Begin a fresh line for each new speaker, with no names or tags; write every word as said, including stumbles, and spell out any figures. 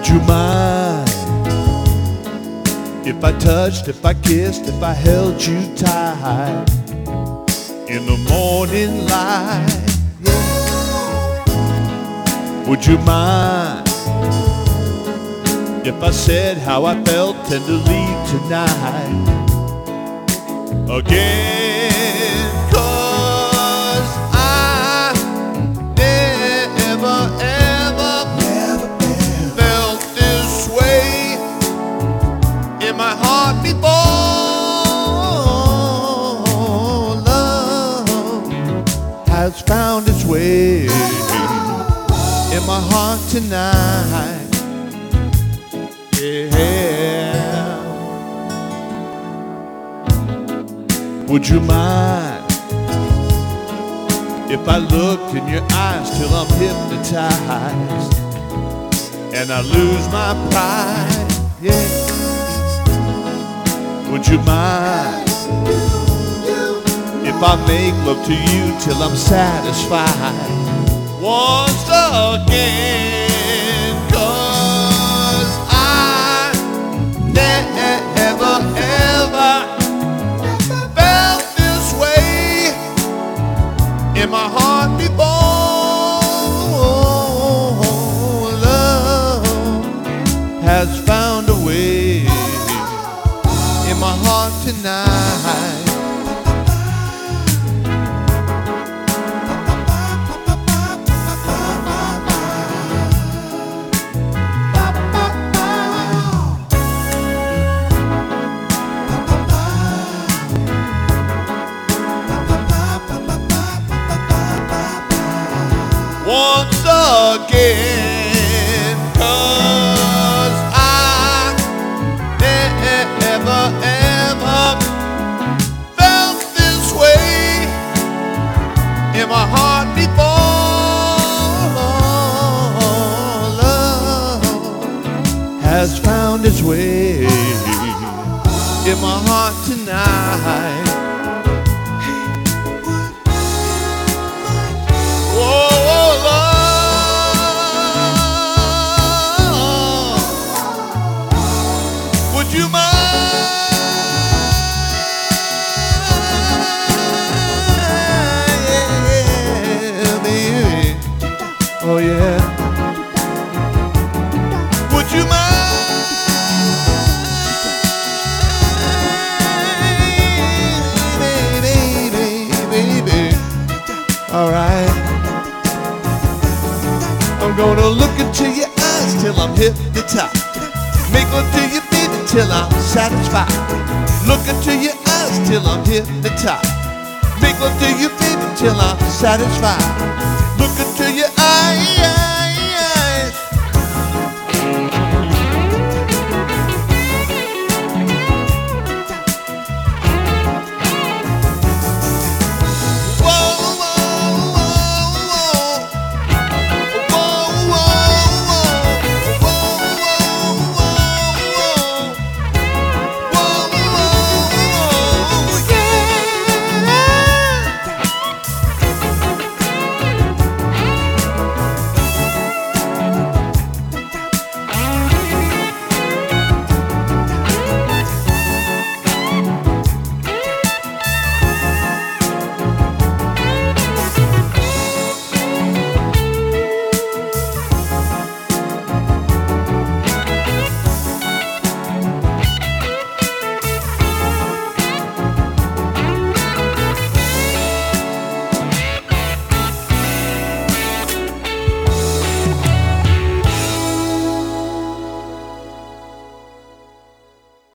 Would you mind if I touched, if I kissed, if I held you tight in the morning light? Yeah. Would you mind if I said how I felt tenderly tonight again? 'Cause I never ever, never, ever felt this way in my heart before. Love has found its way in my heart tonight. Yeah. Would you mind if I looked in your eyes till I'm hypnotized and I lose my pride? Yeah. Would you mind if I make love to you till I'm satisfied once again? 'Cause I never ever felt this way in my heart before. Love has found a way in my heart tonight. Once again, 'cause I never ever felt this way in my heart before. Love has found its way in my heart tonight. Would you mind, yeah, baby? Oh yeah. Would you mind, baby, baby, baby? All right. I'm gonna look into your eyes till I'm hypnotized. Make love to you, baby, till I'm satisfied. Look into your eyes till I'm hypnotized. Make love to you, baby, till I'm satisfied. Look into your eyes.